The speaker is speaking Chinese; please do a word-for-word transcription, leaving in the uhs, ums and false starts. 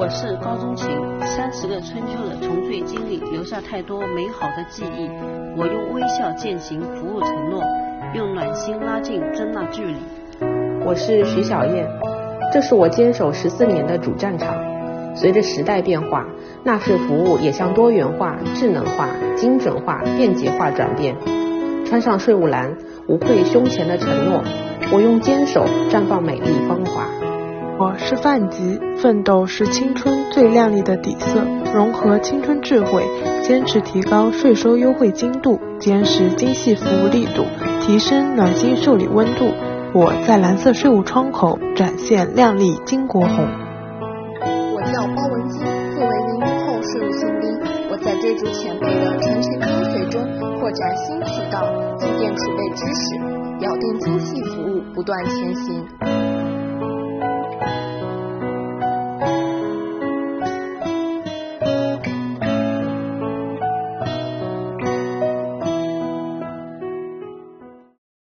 我是高中琴，三十个春秋的重坠经历留下太多美好的记忆。我用微笑践行服务承诺，用暖心拉近真纳距离。 我是徐小燕，这是我坚守十四年的主战场。随着时代变化，纳税服务也向多元化、智能化、精准化、便捷化转变。穿上税务蓝，无愧胸前的承诺，我用坚守绽放美丽风华。 我是范吉，奋斗是青春最亮丽的底色，融合青春智慧，坚持提高税收优惠精度，坚实精细服务力度，提升暖心受理温度。我在蓝色税务窗口展现亮丽金国红。 我叫包文姬，作为零零后税务新兵，我在追逐前辈的层层跟随中扩展新渠道，积淀储备知识，咬定精细服务，不断前行。